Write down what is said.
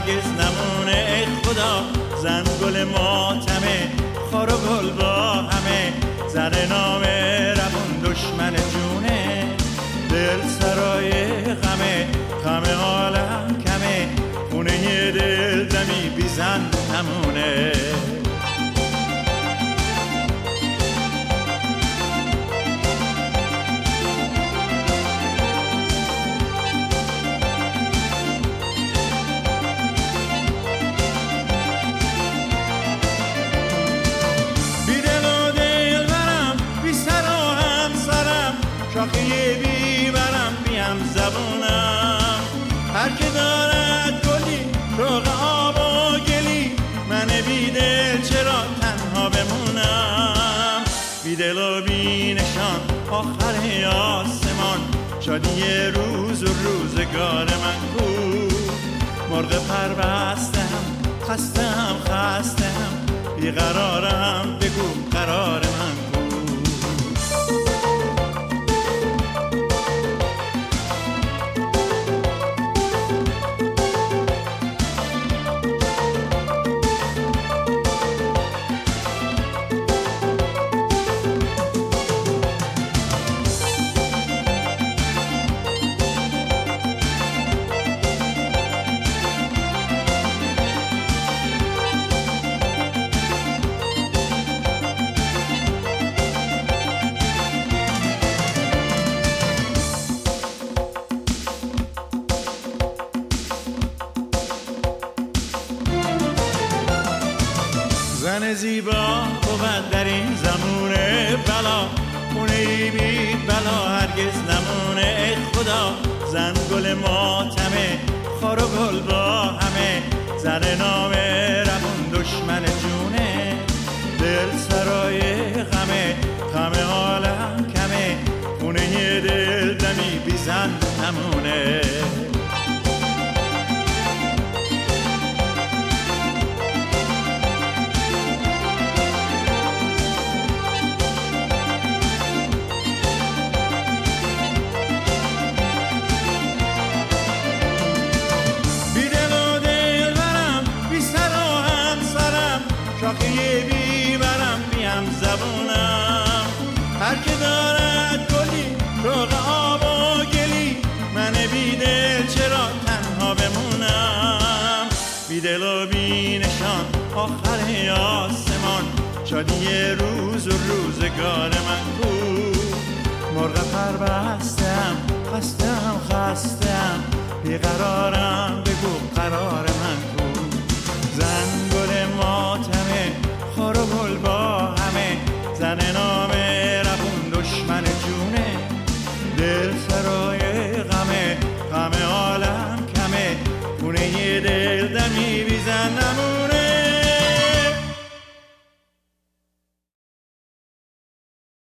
هرگز نمونه ای خدا. زن گل ماتمه خار و گل با همه، زن نام روون دشمن جونه، دل سرای غمه، غم عالم کمه، خونه دل دمی بی زن نمونه. شاخه بیبرم بیم زبونم، هر که دارد گلی شوق آب و گلی، من بیدل چرا تنها بمونم. بیدل و بی نشان آخر آسمان، شادی روز و روزگار من کو. مرغ پربستم خستم بیقرارم، بگو قرار من کو. زن زیبا بود در این زمونه بلا، خونه بی بلا هرگز نمونه ای خدا. زن گل ماتمه خار و گل با همه، زن نام روون دشمن جونه، دل سرای غمه، غم عالم کمه، خونه دل دمی بی زن نمونه. شاخه بیبرم بیم زبونم، هر که دارد گلی شوق آب و گلی، من بیدل چرا تنها بمونم. بیدل و بی نشان آخر آسمان، شادی روز و روزگار من کو. مرغ پربستم خستم بیقرارم، بگو قرار من کو. زن گل ماتمه خار و گل با همه، زن نام روون دشمن جونه، دل سرای غمه، غم عالم کمه، خونه دل دمی بی زن نمونه.